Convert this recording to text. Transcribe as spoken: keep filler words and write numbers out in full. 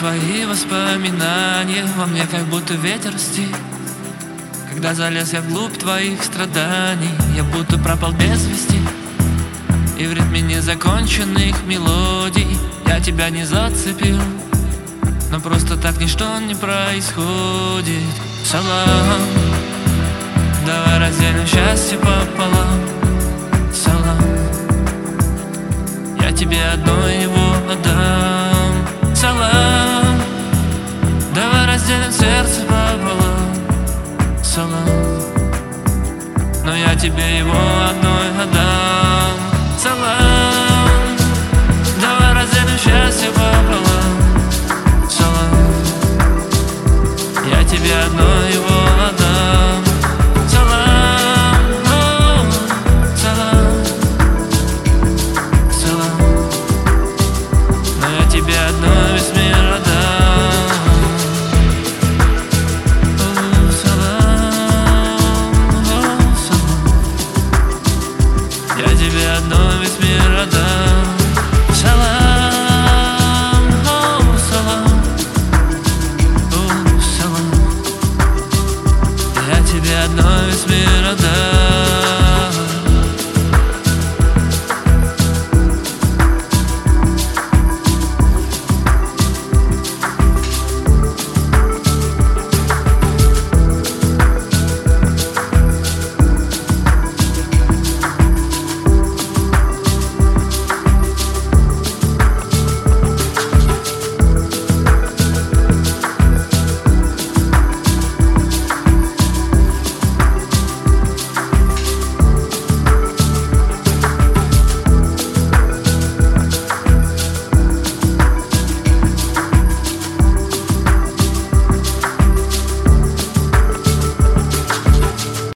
свои воспоминания, во мне как будто ветер стих. Когда залез я вглубь твоих страданий, я будто пропал без вести. И в ритме незаконченных мелодий я тебя не зацепил, но просто так ничто не происходит. Салам, давай разделим счастье пополам. Салам, я тебе одно его отдам. Салам, давай разделим сердце пополам. Салам, но я тебе его одной отдам. Салам, давай разделим счастье пополам. Салам, я тебе одно его